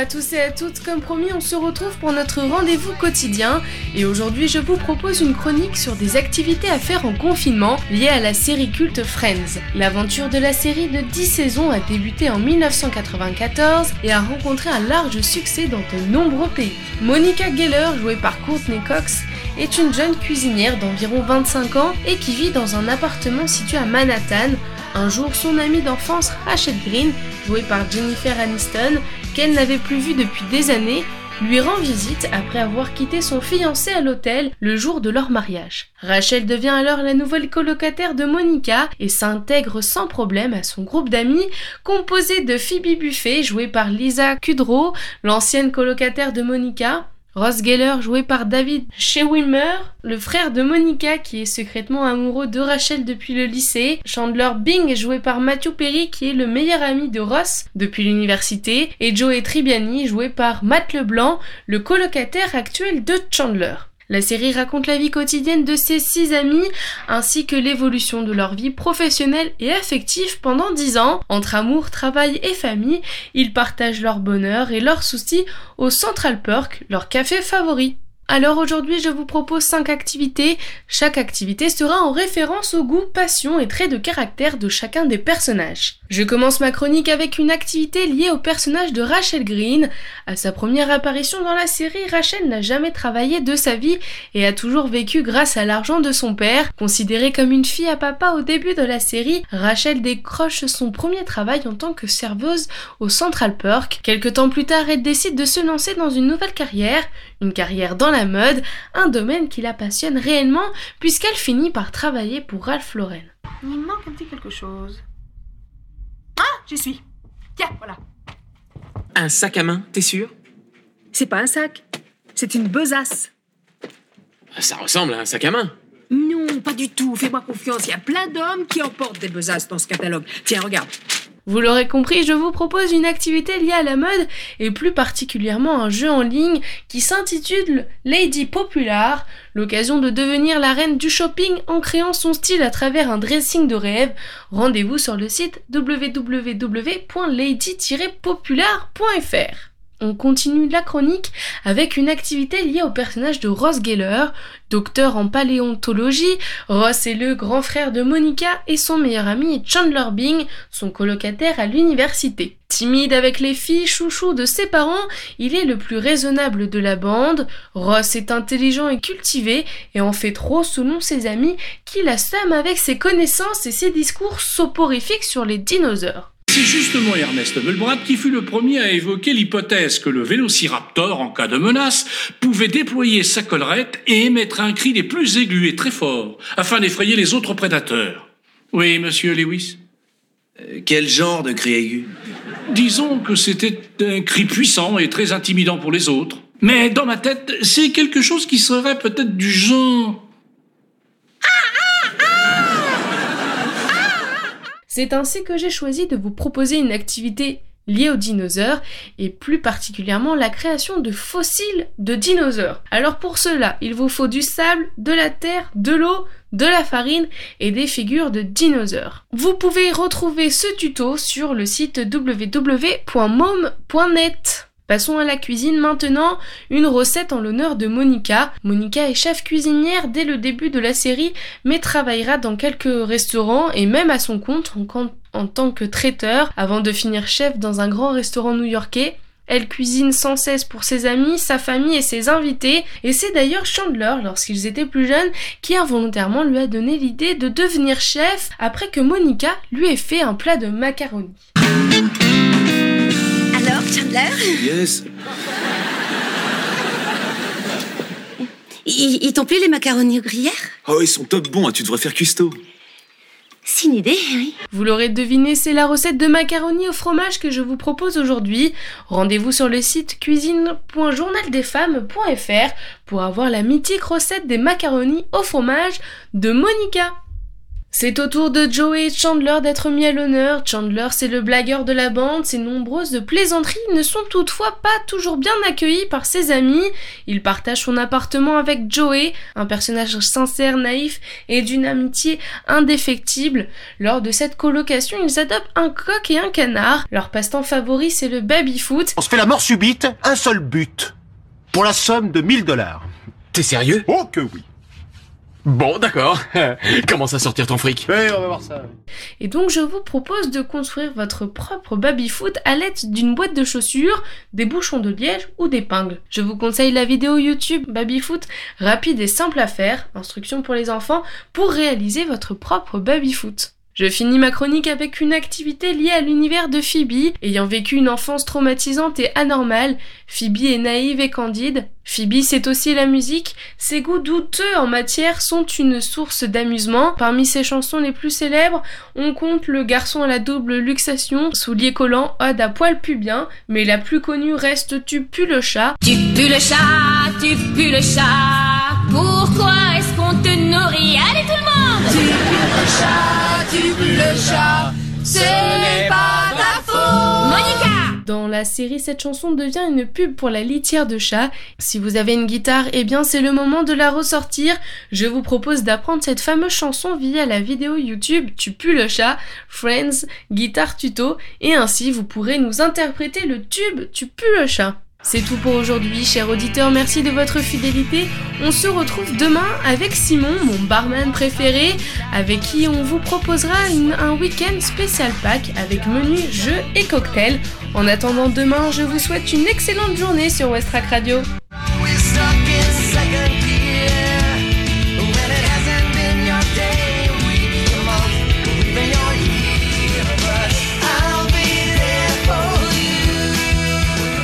tous et à toutes, comme promis, on se retrouve pour notre rendez-vous quotidien et aujourd'hui je vous propose une chronique sur des activités à faire en confinement liées à la série culte Friends. L'aventure de la série de 10 saisons a débuté en 1994 et a rencontré un large succès dans de nombreux pays. Monica Geller, jouée par Courtney Cox, est une jeune cuisinière d'environ 25 ans et qui vit dans un appartement situé à Manhattan. Un jour, son amie d'enfance Rachel Green, jouée par Jennifer Aniston, qu'elle n'avait plus vue depuis des années, lui rend visite après avoir quitté son fiancé à l'hôtel le jour de leur mariage. Rachel devient alors la nouvelle colocataire de Monica et s'intègre sans problème à son groupe d'amis composé de Phoebe Buffay, jouée par Lisa Kudrow, l'ancienne colocataire de Monica, Ross Geller, joué par David Schwimmer, le frère de Monica qui est secrètement amoureux de Rachel depuis le lycée, Chandler Bing, joué par Matthew Perry qui est le meilleur ami de Ross depuis l'université, et Joey Tribbiani, joué par Matt LeBlanc, le colocataire actuel de Chandler. La série raconte la vie quotidienne de ces 6 amis, ainsi que l'évolution de leur vie professionnelle et affective pendant 10 ans. Entre amour, travail et famille, ils partagent leur bonheur et leurs soucis au Central Perk, leur café favori. Alors aujourd'hui, je vous propose 5 activités. Chaque activité sera en référence au goût, passion et traits de caractère de chacun des personnages. Je commence ma chronique avec une activité liée au personnage de Rachel Green. À sa première apparition dans la série, Rachel n'a jamais travaillé de sa vie et a toujours vécu grâce à l'argent de son père. Considérée comme une fille à papa au début de la série, Rachel décroche son premier travail en tant que serveuse au Central Perk. Quelque temps plus tard, elle décide de se lancer dans une nouvelle carrière, une carrière dans la mode, un domaine qui la passionne réellement puisqu'elle finit par travailler pour Ralph Lauren. Il me manque un petit quelque chose. Ah, j'y suis. Tiens, voilà. Un sac à main, t'es sûr? C'est pas un sac, c'est une besace. Ça ressemble à un sac à main. Non, pas du tout, fais-moi confiance, il y a plein d'hommes qui emportent des besasses dans ce catalogue. Tiens, regarde. Vous l'aurez compris, je vous propose une activité liée à la mode et plus particulièrement un jeu en ligne qui s'intitule Lady Popular, l'occasion de devenir la reine du shopping en créant son style à travers un dressing de rêve. Rendez-vous sur le site www.lady-popular.fr. On continue la chronique avec une activité liée au personnage de Ross Geller. Docteur en paléontologie, Ross est le grand frère de Monica et son meilleur ami est Chandler Bing, son colocataire à l'université. Timide avec les filles, chouchou de ses parents, il est le plus raisonnable de la bande. Ross est intelligent et cultivé et en fait trop selon ses amis qui l'assament avec ses connaissances et ses discours soporifiques sur les dinosaures. C'est justement Ernest Belbrad qui fut le premier à évoquer l'hypothèse que le vélociraptor, en cas de menace, pouvait déployer sa collerette et émettre un cri des plus aigus et très fort, afin d'effrayer les autres prédateurs. Oui, monsieur Lewis? Quel genre de cri aigu? Disons que c'était un cri puissant et très intimidant pour les autres. Mais dans ma tête, c'est quelque chose qui serait peut-être du genre... C'est ainsi que j'ai choisi de vous proposer une activité liée aux dinosaures et plus particulièrement la création de fossiles de dinosaures. Alors pour cela, il vous faut du sable, de la terre, de l'eau, de la farine et des figures de dinosaures. Vous pouvez retrouver ce tuto sur le site www.mom.net. Passons à la cuisine maintenant, une recette en l'honneur de Monica. Monica est chef cuisinière dès le début de la série, mais travaillera dans quelques restaurants et même à son compte en tant que traiteur, avant de finir chef dans un grand restaurant new-yorkais. Elle cuisine sans cesse pour ses amis, sa famille et ses invités, et c'est d'ailleurs Chandler, lorsqu'ils étaient plus jeunes, qui involontairement lui a donné l'idée de devenir chef après que Monica lui ait fait un plat de macaroni. Alors, Chandler? Yes. Ils t'ont plu les macaronis gruyère? Oh, ils sont top bons, tu devrais faire cuistot. C'est une idée, oui. Vous l'aurez deviné, c'est la recette de macaroni au fromage que je vous propose aujourd'hui. Rendez-vous sur le site cuisine.journaldesfemmes.fr pour avoir la mythique recette des macaronis au fromage de Monica. C'est au tour de Joey et Chandler d'être mis à l'honneur. Chandler, c'est le blagueur de la bande. Ses nombreuses plaisanteries ne sont toutefois pas toujours bien accueillies par ses amis. Il partage son appartement avec Joey, un personnage sincère, naïf et d'une amitié indéfectible. Lors de cette colocation, ils adoptent un coq et un canard. Leur passe-temps favori, c'est le baby-foot. On se fait la mort subite, un seul but. Pour la somme de $1000. T'es sérieux? Oh que oui. Bon, d'accord. Commence à sortir ton fric. On va voir ça. Et donc je vous propose de construire votre propre baby-foot à l'aide d'une boîte de chaussures, des bouchons de liège ou d'épingles. Je vous conseille la vidéo YouTube baby-foot, rapide et simple à faire, instruction pour les enfants, pour réaliser votre propre baby-foot. Je finis ma chronique avec une activité liée à l'univers de Phoebe. Ayant vécu une enfance traumatisante et anormale, Phoebe est naïve et candide. Phoebe, c'est aussi la musique. Ses goûts douteux en matière sont une source d'amusement. Parmi ses chansons les plus célèbres, on compte Le garçon à la double luxation, Souliers collants, Ode à poil pubien, mais la plus connue reste Tu pues le chat. Tu pues le chat, tu pues le chat. Pourquoi est-ce qu'on te nourrit? Allez tout le monde! Tu pues le chat, tu pues le chat. Ce n'est pas ta faute. Monica! Dans la série, cette chanson devient une pub pour la litière de chat. Si vous avez une guitare, eh bien c'est le moment de la ressortir. Je vous propose d'apprendre cette fameuse chanson via la vidéo YouTube Tu pues le chat, Friends, guitare tuto, et ainsi vous pourrez nous interpréter le tube Tu pues le chat. C'est tout pour aujourd'hui, chers auditeurs, merci de votre fidélité. On se retrouve demain avec Simon, mon barman préféré, avec qui on vous proposera un week-end spécial Pâques avec menu, jeux et cocktails. En attendant demain, je vous souhaite une excellente journée sur Westrack Radio.